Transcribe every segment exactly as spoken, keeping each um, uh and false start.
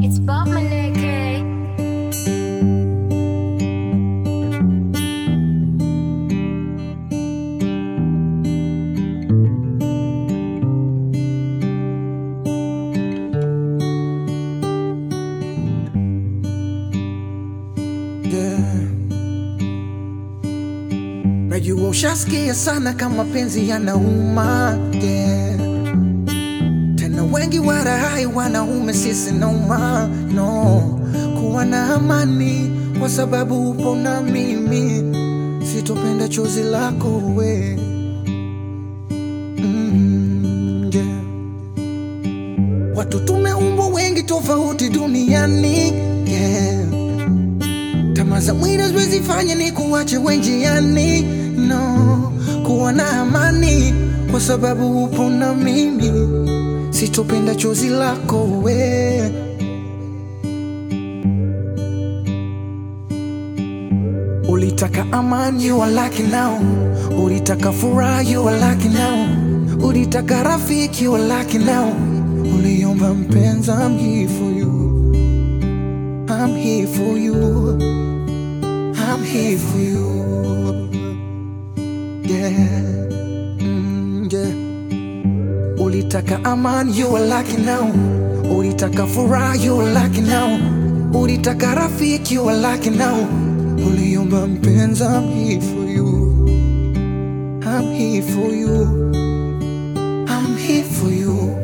It's Bob Maneke. Najua ushasikia sana kama penzi yanauma, yeah. Tena wengi wala hai wanaume sisi nauma, no. Kuwa na amani kwa sababu upo na mimi, sitopenda chozi lako we, mm, yeah. Watu tumeumbwa wengi tofauti duniani, yeah. Tamaa za mwili haziwezi fanya ni kuache wenjiani, no. Kuwa na amani kwa sababu upo na mimi, sitopenda chozi lako we. Ulitaka amani, you are lucky now. Ulitaka furaha, you are lucky now. Ulitaka rafiki, you are lucky now. Uliomba mpenzi, I'm here for you. I'm here for you. I'm here for you. Yeah, mm, yeah. Ulitaka amani, you are lucky now. Ulitaka furaha, you are lucky now. Ulitaka rafiki, you are lucky now. Uliomba mpenzi, I'm here for you. I'm here for you. I'm here for you.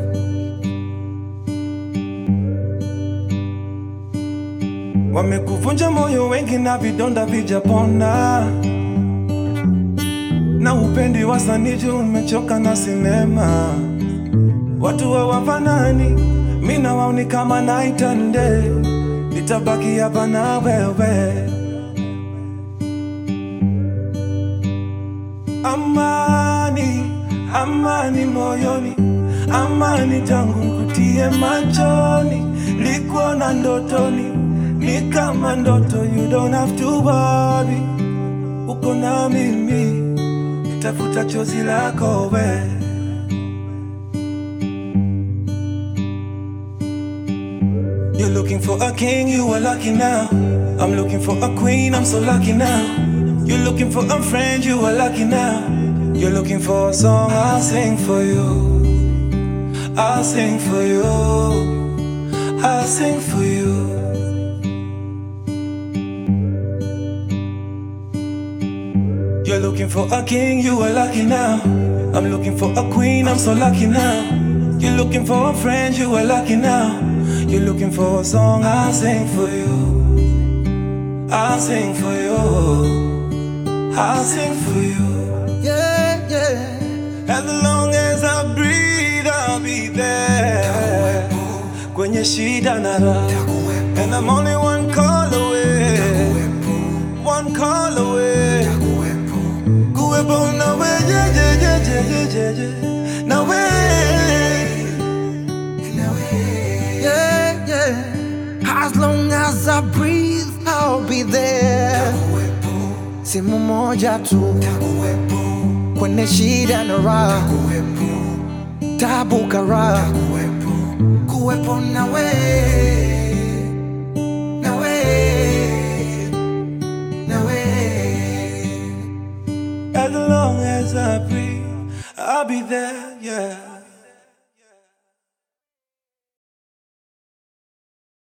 Wamekuvunja moyo wengi na vidonda vijapona, na upendi wasanii umechoka na sinema. Watu hawafanani, mimi na wao ni kama night and day. Nitabaki hapa na wewe. Amani, amani moyoni, amani tangu nikutie machoni. Likuona ndotoni, ni kama ndoto, you don't have to worry. Uko na mimi, nitafuta chozi lako we. You're looking for a king, you are lucky now. I'm looking for a queen, I'm so lucky now. You're looking for a friend, you are lucky now. You're looking for a song, I'll sing for you. I'll sing for you. I'll sing for you. You're looking for a king, you are lucky now. I'm looking for a queen, I'm so lucky now. You're looking for a friend, you are lucky now. You're looking for a song, I'll sing for you. I'll sing for you. I'll sing for you. Yeah, yeah. As long as I breathe, I'll be there. Kwenye shida na raha. And I'm only one call away. One call away. Kuwepo na we, yeah, yeah, yeah, yeah, yeah, yeah. Na we. Yeah, yeah. As long as I breathe, I'll be there. Simu moja tu, kwenye shida na raha, tabu kara, kuwepo na we.